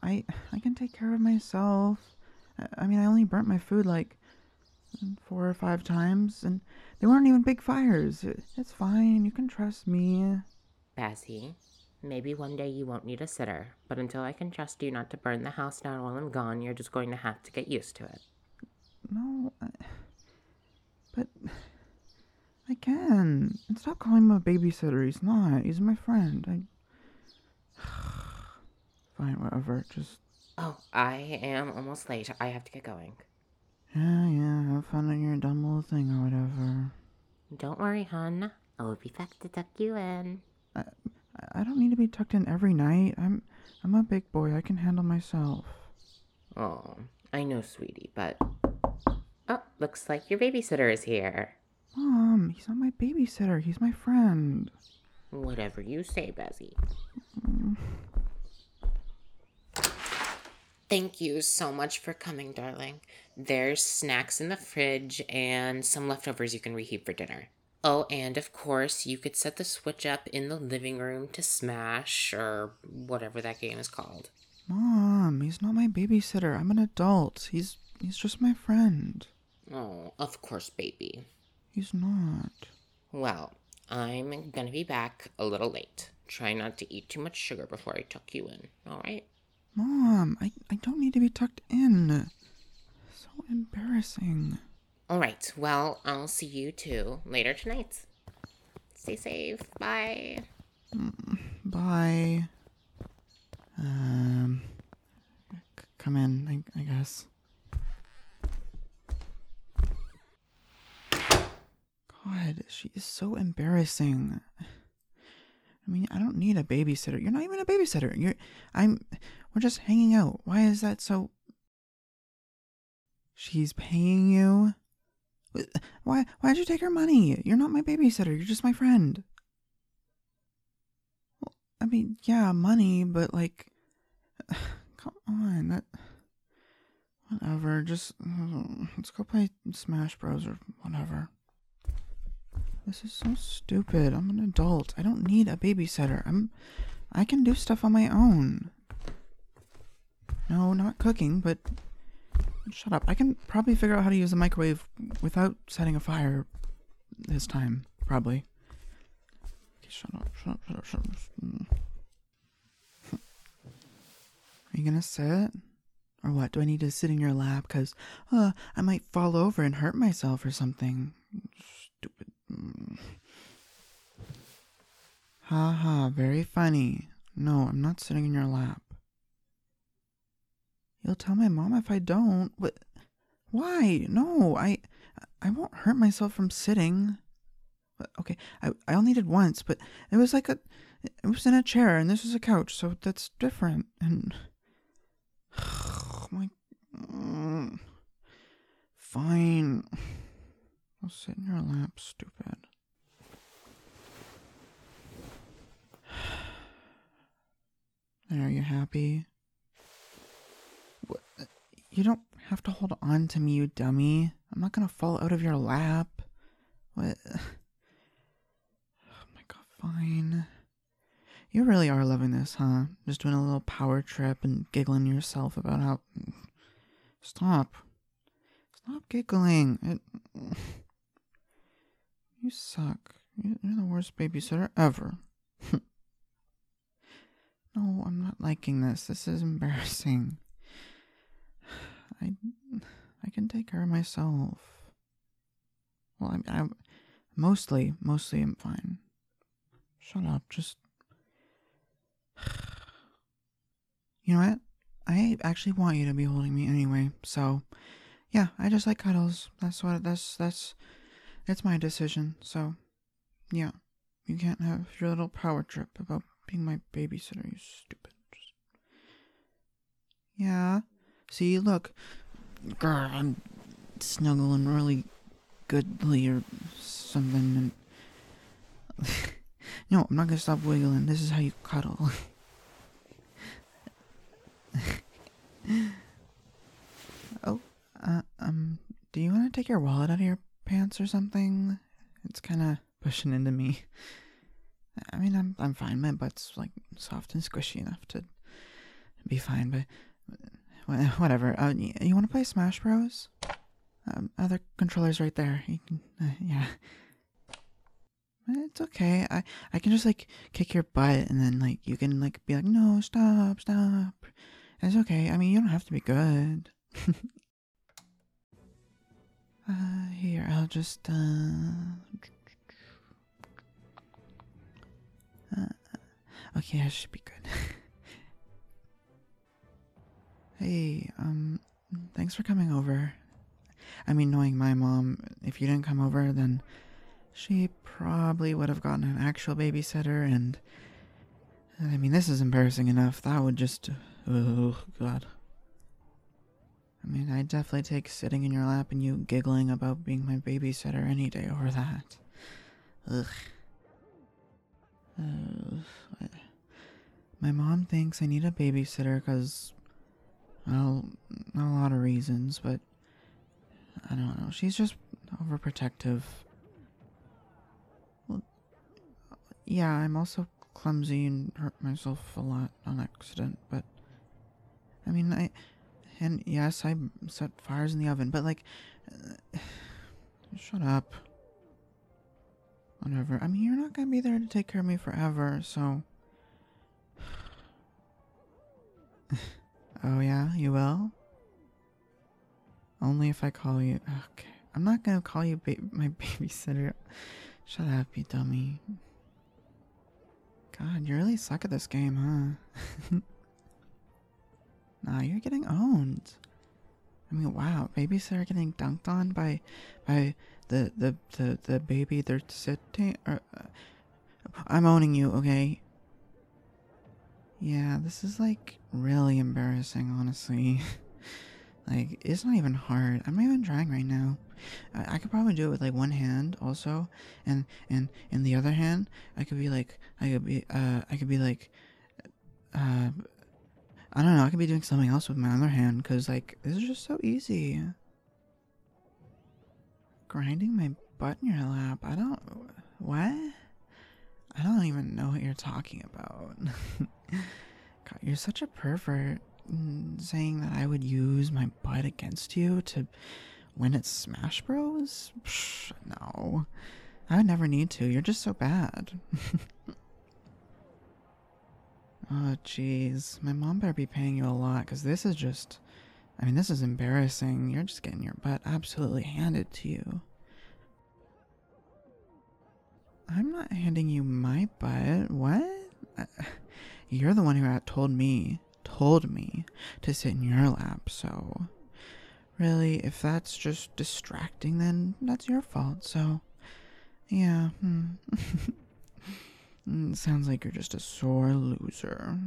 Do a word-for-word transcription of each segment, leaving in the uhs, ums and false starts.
I I can take care of myself. I, I mean, I only burnt my food like four or five times, and they weren't even big fires. It, it's fine. You can trust me. Bessie, maybe one day you won't need a sitter, but until I can trust you not to burn the house down while I'm gone, you're just going to have to get used to it. No, I, but I can. And stop calling him a babysitter. He's not. He's my friend. I. Fine, whatever. Just. Oh, I am almost late. I have to get going. Yeah, yeah. Have fun on your dumb little thing or whatever. Don't worry, hon. I'll be back to tuck you in. I, I don't need to be tucked in every night. I'm, I'm a big boy. I can handle myself. Oh, I know, sweetie, but... Oh, looks like your babysitter is here. Mom, he's not my babysitter. He's my friend. Whatever you say, Bessie. Mm. Thank you so much for coming, darling. There's snacks in the fridge and some leftovers you can reheat for dinner. Oh, and of course, you could set the Switch up in the living room to Smash or whatever that game is called. Mom, he's not my babysitter. I'm an adult. He's he's just my friend. Oh, of course, baby. He's not. Well, I'm gonna be back a little late. Try not to eat too much sugar before I tuck you in, alright? Mom, I, I don't need to be tucked in. So embarrassing. Alright, well, I'll see you too later tonight. Stay safe. Bye. Mm, bye. Um, c- come in, I, I guess. God, she is so embarrassing. I mean, I don't need a babysitter. You're not even a babysitter. You're, I'm, we're just hanging out. Why is that so? She's paying you? Why, why'd you take her money? You're not my babysitter. You're just my friend. Well, I mean, yeah, money, but like, come on, that, whatever. Just, uh, let's go play Smash Bros. Or whatever. This is so stupid. I'm an adult. I don't need a babysitter. I'm I can do stuff on my own. No, not cooking, but shut up. I can probably figure out how to use a microwave without setting a fire this time, probably. Okay, shut up, shut up, shut up, shut up. Are you gonna sit? Or what? Do I need to sit in your lap? Because uh, I might fall over and hurt myself or something. Stupid. Mm. Ha ha, very funny. No, I'm not sitting in your lap. You'll tell my mom if I don't. What? Why? No, I I won't hurt myself from sitting. Okay, I, I only did once, but it was like a... It was in a chair, and this is a couch, so that's different. And... Oh my... Mm, fine. I'll sit in your lap, stupid. There, are you happy? What? You don't have to hold on to me, you dummy. I'm not gonna fall out of your lap. What? Oh my god, fine. You really are loving this, huh? Just doing a little power trip and giggling to yourself about how... Stop. Stop giggling. It... You suck. You're the worst babysitter ever. No, I'm not liking this. This is embarrassing. I, I can take care of myself. Well, I, I mostly, mostly I'm fine. Shut up. Just... You know what? I actually want you to be holding me anyway. So, yeah, I just like cuddles. That's what. That's that's. It's my decision. So, yeah, you can't have your little power trip about being my babysitter. You stupid. Just... Yeah. See, look, girl, I'm snuggling really goodly or something. And no, I'm not gonna stop wiggling. This is how you cuddle. Oh, uh, um, do you want to take your wallet out of your pants or something? It's kind of pushing into me. I mean, I'm I'm fine. My butt's like soft and squishy enough to be fine, but wh- whatever. Uh, y- you want to play Smash Bros? Um, other controllers right there. You can, uh, yeah. It's okay. I I can just like kick your butt, and then like you can like be like, no, stop, stop. It's okay. I mean, you don't have to be good. uh, here, I'll just uh. uh okay, I should be good. Hey, um, thanks for coming over. I mean, knowing my mom, if you didn't come over, then she probably would have gotten an actual babysitter, and I mean, this is embarrassing enough. That would just, oh god. I mean, I'd definitely take sitting in your lap and you giggling about being my babysitter any day over that. Ugh. Uh, my mom thinks I need a babysitter because, well, not a lot of reasons, but I don't know. She's just overprotective. Well, yeah, I'm also clumsy and hurt myself a lot on accident, but I mean, I, and yes, I set fires in the oven, but like, uh, shut up. Whatever. I mean, you're not gonna be there to take care of me forever, so. Oh yeah, you will? Only if I call you. Okay. I'm not gonna call you ba- my babysitter. Shut up, you dummy. God, you really suck at this game, huh? Nah, you're getting owned. I mean, wow, babysitter getting dunked on by, by the the the, the baby they're sitting. Or, uh, I'm owning you, okay? Yeah, this is like really embarrassing, honestly. Like, it's not even hard. I'm not even trying right now. I, I could probably do it with like one hand also, and and in the other hand, I could be like, I could be, uh, I could be like, uh, I don't know. I could be doing something else with my other hand, cause like this is just so easy. Grinding my butt in your lap. I don't. What? I don't even know what you're talking about. God, you're such a pervert. Saying that I would use my butt against you to win at Smash Bros? Psh, no. I would never need to. You're just so bad. Oh, jeez. My mom better be paying you a lot, because this is just... I mean, this is embarrassing. You're just getting your butt absolutely handed to you. I'm not handing you my butt. What? You're the one who had told me, told me to sit in your lap, so... Really, if that's just distracting, then that's your fault, so... Yeah, hmm. Sounds like you're just a sore loser.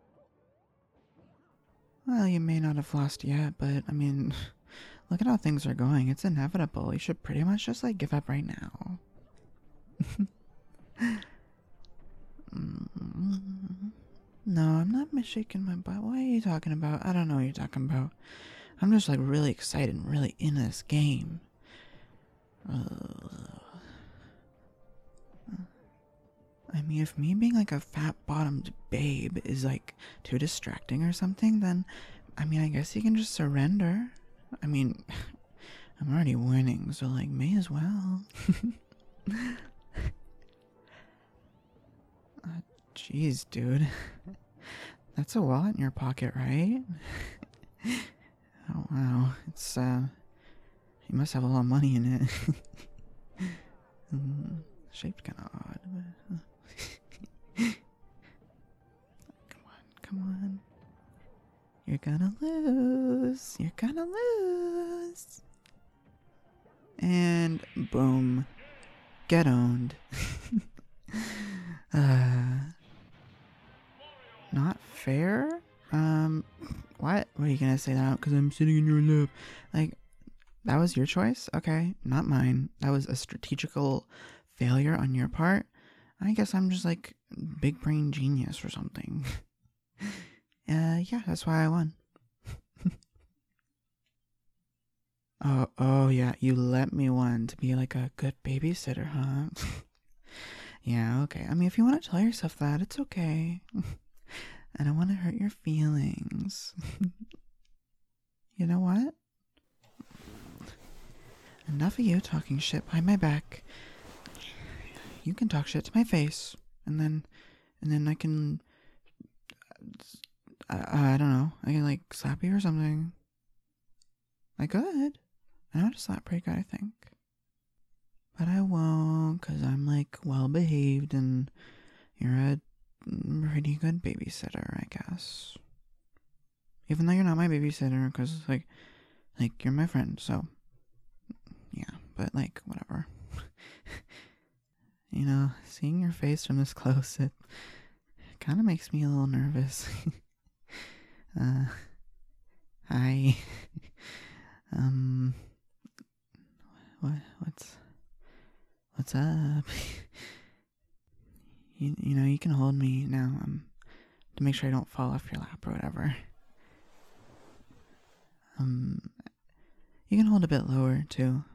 Well, you may not have lost yet, but, I mean... Look at how things are going. It's inevitable. You should pretty much just, like, give up right now. No, I'm not shaking my butt. What are you talking about? I don't know what you're talking about. I'm just like really excited and really in this game. Uh, I mean, if me being like a fat bottomed babe is like too distracting or something, then I mean, I guess you can just surrender. I mean, I'm already winning, so like, may as well. uh, Jeez, dude. That's a wallet in your pocket, right? Oh, wow. It's, uh, you must have a lot of money in it. mm, shaped kind of odd, but... Come on, come on. You're gonna lose. You're gonna lose. And boom. Get owned. uh, not fair? Um, what? What are you gonna say that? Because I'm sitting in your lap. Like, that was your choice? Okay, not mine. That was a strategical failure on your part. I guess I'm just like big brain genius or something. uh, yeah, that's why I won. oh, oh yeah, you let me win to be like a good babysitter, huh? Yeah, okay. I mean, if you want to tell yourself that, it's okay. I don't want to hurt your feelings. You know what? Enough of you talking shit behind my back. You can talk shit to my face, and then, and then I can, I, I don't know, I can like slap you or something. I could. I know how to slap pretty good, I think. But I won't, because I'm like well behaved and you're a pretty good babysitter, I guess. Even though you're not my babysitter, because like, like you're my friend, so yeah, but like, whatever. You know, seeing your face from this close, it, it kind of makes me a little nervous. uh, hi. um, what, what's, what's up? you, you know, you can hold me now, um, to make sure I don't fall off your lap or whatever. Um, you can hold a bit lower, too.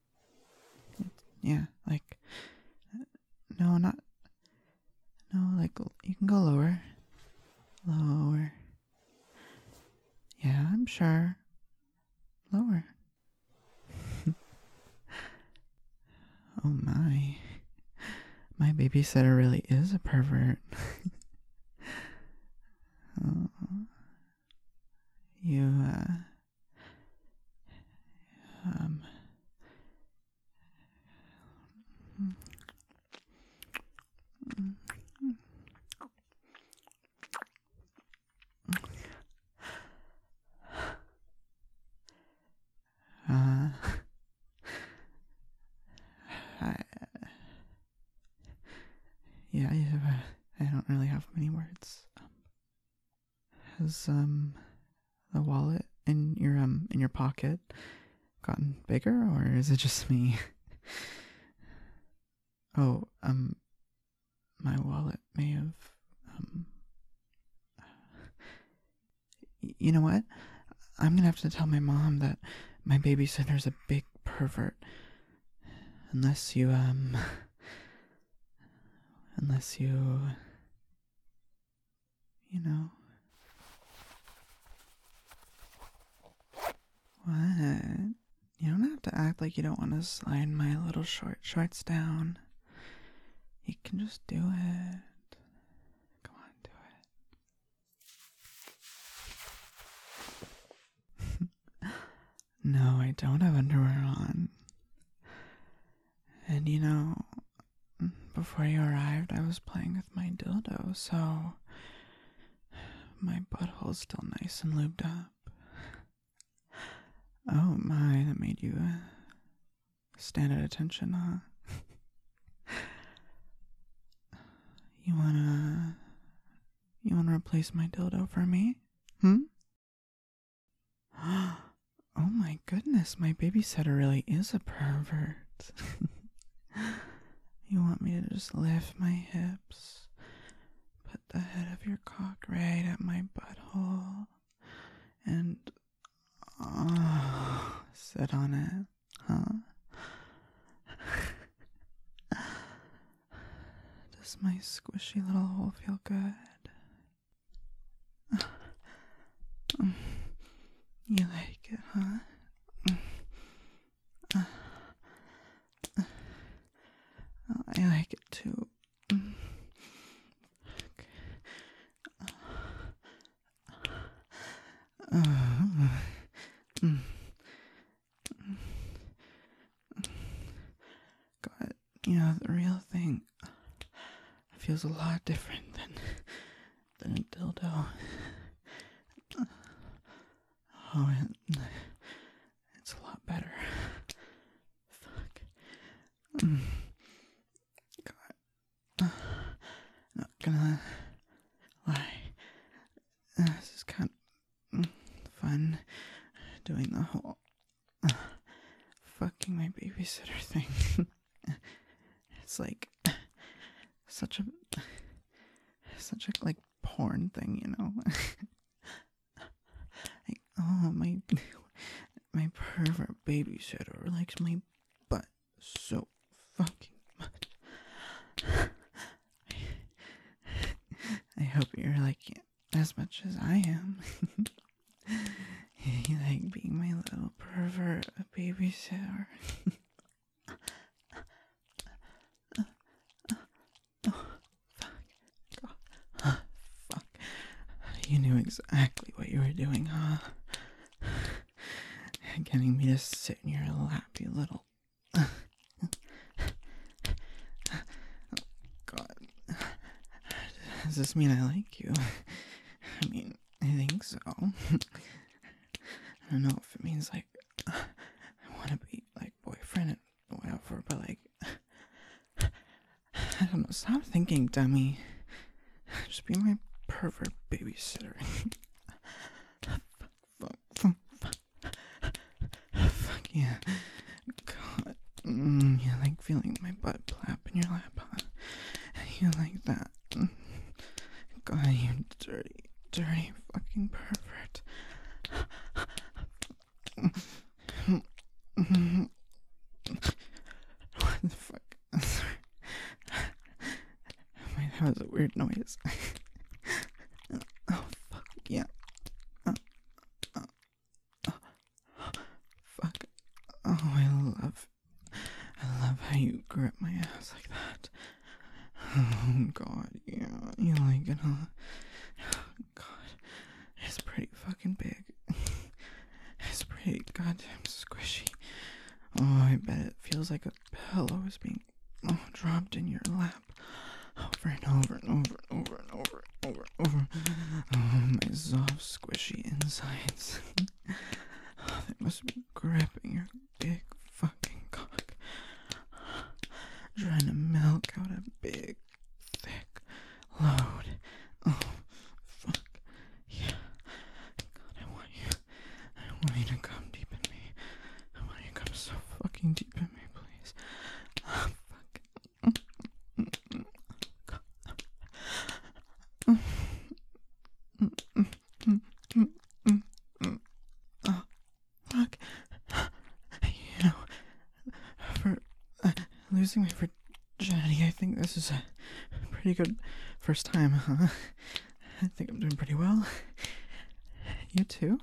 Yeah, like, no, not, no, like, you can go lower, lower, yeah, I'm sure, lower. Oh my, my babysitter really is a pervert. Oh, you, uh, um, Uh, I, yeah, I, I don't really have many words. Um, has um the wallet in your um in your pocket gotten bigger, or is it just me? Oh, um, my wallet may have um. y- You know what? I'm gonna have to tell my mom that my babysitter's a big pervert. Unless you, um... Unless you... You know... What? You don't have to act like you don't want to slide my little short shorts down. You can just do it. Come on, do it. No, I don't have underwear on. And you know, before you arrived, I was playing with my dildo, so my butthole's still nice and lubed up. Oh my, that made you uh, stand at attention, huh? You wanna... You wanna replace my dildo for me? Hmm? Oh my goodness, my babysitter really is a pervert. You want me to just lift my hips, put the head of your cock right at my butthole, and oh, sit on it, huh? Does my squishy little hole feel good? You like it, huh? I like it too. God, you know, the real thing feels a lot different than than a dildo. Oh, it, it's a lot better. Fuck. God. Not gonna lie. This is kind of fun doing the whole uh, fucking my babysitter thing. It's like such a such a like porn thing, you know. Like, oh my my pervert babysitter likes my butt so fucking much. I hope you're like as much as I am. You like being my little pervert babysitter. Oh, fuck. God. Fuck. You knew exactly what you were doing, huh? Getting me to sit in your lap, you little... God. Does this mean I like you? I mean, I think so. I don't know if it means, like, I want to be, like, boyfriend and whatever, but, like, I don't know. Stop thinking, dummy. Just be my pervert babysitter. Fuck, fuck, fuck, fuck, yeah. God, mm, you like feeling my butt plap in your lap, huh? You like that? God, you dirty, dirty fucking pervert. What the fuck? Wait, that was a weird noise. Oh, fuck, yeah. Uh, uh, uh, fuck. Oh, I love, I love how you grip my ass like that. Oh, God, yeah, you like it, huh? Oh, God, it's pretty fucking big. It's pretty goddamn squishy. Oh, I bet it feels like a pillow is being oh, dropped in your lap over and over and over and over and over and over and over. Oh, my soft, squishy insides. Oh, they must be gripping your big fucking cock. Trying to milk out a big, thick load. Oh, fuck. Yeah. God, I want you. I want you to come deep in me. I want you to come so fucking deep in me, please. Oh, fuck. Oh, fuck. You know, for uh, losing my virginity, I think this is a pretty good first time, huh? I think I'm doing pretty well. You too?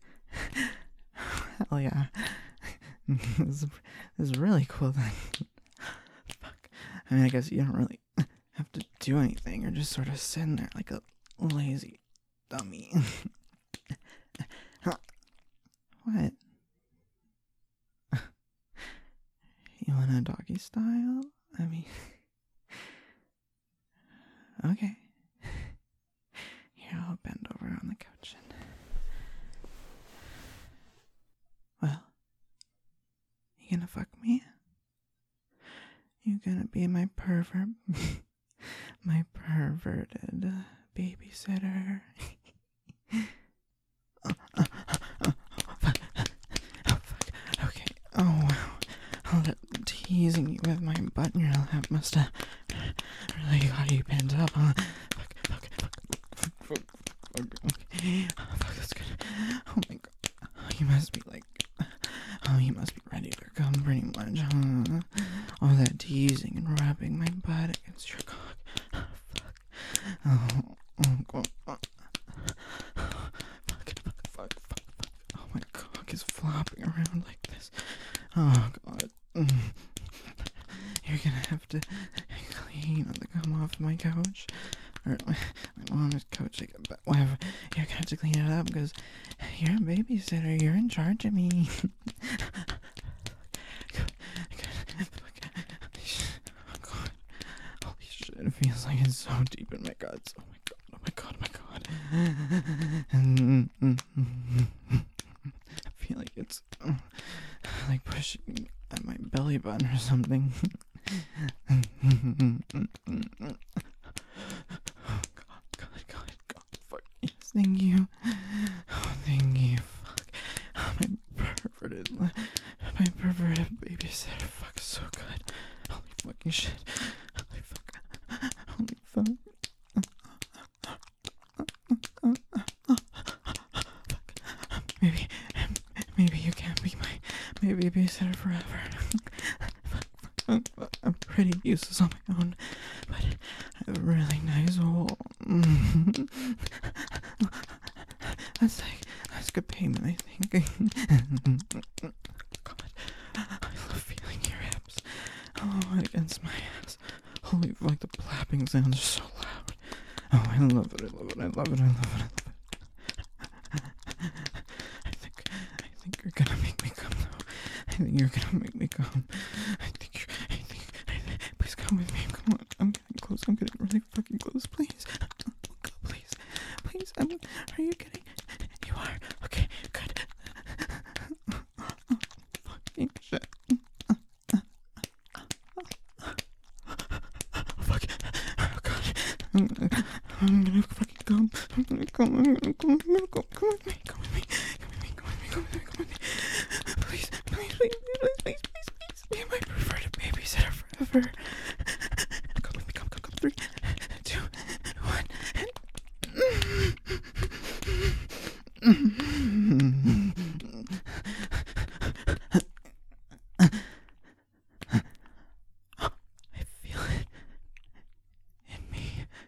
Hell yeah. This is, this is really cool then. Fuck. I mean, I guess you don't really have to do anything. You're just sort of sitting there like a lazy dummy. What? You want a doggy style? I mean... Okay. Here, I'll bend over on the couch and... Well, you gonna fuck me? You gonna be my pervert... my perverted uh, babysitter? oh, uh, uh, oh, fuck. Oh, fuck. Okay. Oh, wow. All that teasing you with my butt in your lap must have really got you pinned up, huh? Fuck, fuck, fuck, fuck, fuck, fuck, okay. Oh, fuck, that's good. Oh my god. Oh, you must be like, oh, you must be ready to come pretty much, huh? All that teasing and rubbing my butt against your cock. Oh, fuck. Oh, oh, god. Oh. Fuck, fuck, fuck, fuck, fuck. Oh, my cock is flopping around like this. Oh, God. Mm. You're gonna have to clean the cum off my couch. Or my, my mom's couch, like, but whatever. You're gonna have to clean it up because you're a babysitter. You're in charge of me. Oh, God. Holy shit. It feels like it's so deep in my guts. Oh, my God. Oh, my God. Oh, my God. I feel like it's uh, like pushing at my belly button or something. Oh, God, God, God, God, fuck, yes, thank you. Oh, thank you, fuck. Oh, my perverted, my perverted babysitter, fuck, so good. Holy fucking shit. Holy fuck. Holy fuck. Maybe, maybe you can't be my, my babysitter forever. I'm pretty useless on my own, but I have a really nice hole. That's like, that's good payment, I think. God, I love feeling your hips. Oh, against my ass. Holy, like the clapping sounds are so loud. Oh, I love it, I love it, I love it, I love it, I love it. I think, I think you're gonna make me come, though. I think you're gonna make me come. I think you're, I think, I think, please come with me, come on. I'm getting close, I'm getting really fucking close, please. Please, please, I'm, are you kidding? You are? Okay, good. Fucking shit. Fuck. Oh god. I'm gonna, I'm gonna fucking come. I'm gonna come. I'm gonna come. I'm gonna come. Come with me. Come with me. Come with me. Come with me. Come with me. Come with me. Please, please, please, please, please, please, please. Be my preferred babysitter forever. Come with me. Come, come, come. Three, two, one. I feel it in me.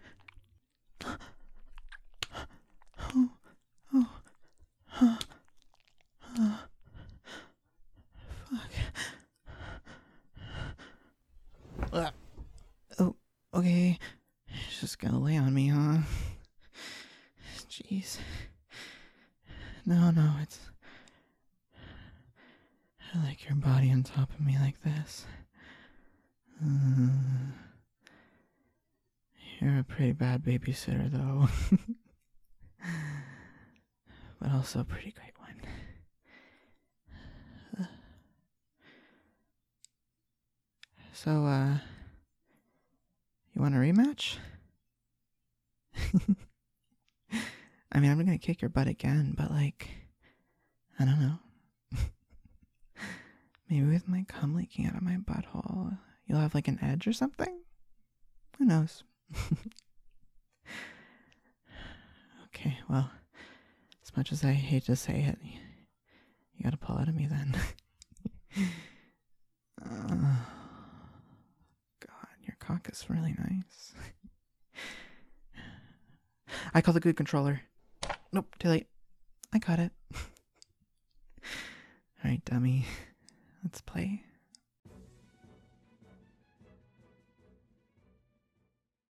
Oh, oh, huh, huh, fuck. Uh, oh, okay. It's just gonna lay on me, huh? Jeez. No, no, it's... I like your body on top of me like this. Uh, you're a pretty bad babysitter, though. But also a pretty great one. Uh, so, uh... you want a rematch? I mean, I'm gonna kick your butt again, but like... I don't know. Maybe with my cum leaking out of my butthole, you'll have like an edge or something? Who knows? Okay, well, as much as I hate to say it, you gotta pull out of me then. uh, God, your cock is really nice. I call the good controller. Nope, too late. I got it. Alright, dummy. Let's play.